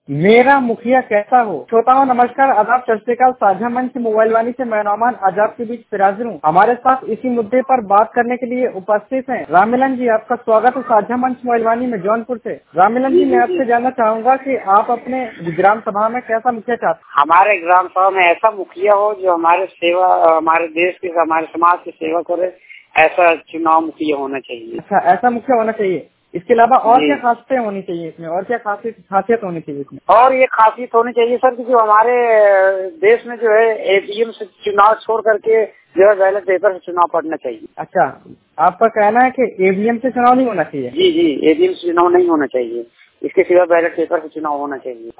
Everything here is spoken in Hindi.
मेरा मुखिया कैसा हो। श्रोताओं नमस्कार, आदाब, सत श्री अकाल। साझा मंच मोबाइल वाणी से मैं नौमान आजाद के बीच फिराज हूँ। हमारे साथ इसी मुद्दे पर बात करने के लिए उपस्थित हैं राममिलन जी। आपका स्वागत है साझा मंच मोबाइल वाणी में जौनपुर से। राममिलन जी, मैं आपसे जानना चाहूंगा कि आप अपने ग्राम सभा में कैसा मुखिया चाहते हैं। हमारे ग्राम सभा में ऐसा मुखिया हो जो हमारे देश के, हमारे समाज की सेवा करे, ऐसा चुनाव मुखिया होना चाहिए। अच्छा, ऐसा मुखिया होना चाहिए। इसके अलावा और क्या खासियतें होनी चाहिए इसमें, और क्या खासियत होनी चाहिए इसमें? और ये खासियत होनी चाहिए सर कि जो हमारे देश में जो है ईवीएम से चुनाव छोड़ करके जो है बैलेट पेपर से चुनाव पड़ना चाहिए। अच्छा, आपका कहना है कि ईवीएम से चुनाव नहीं होना चाहिए? जी, ईवीएम से चुनाव नहीं होना चाहिए, इसके सिवा बैलेट पेपर से चुनाव होना चाहिए।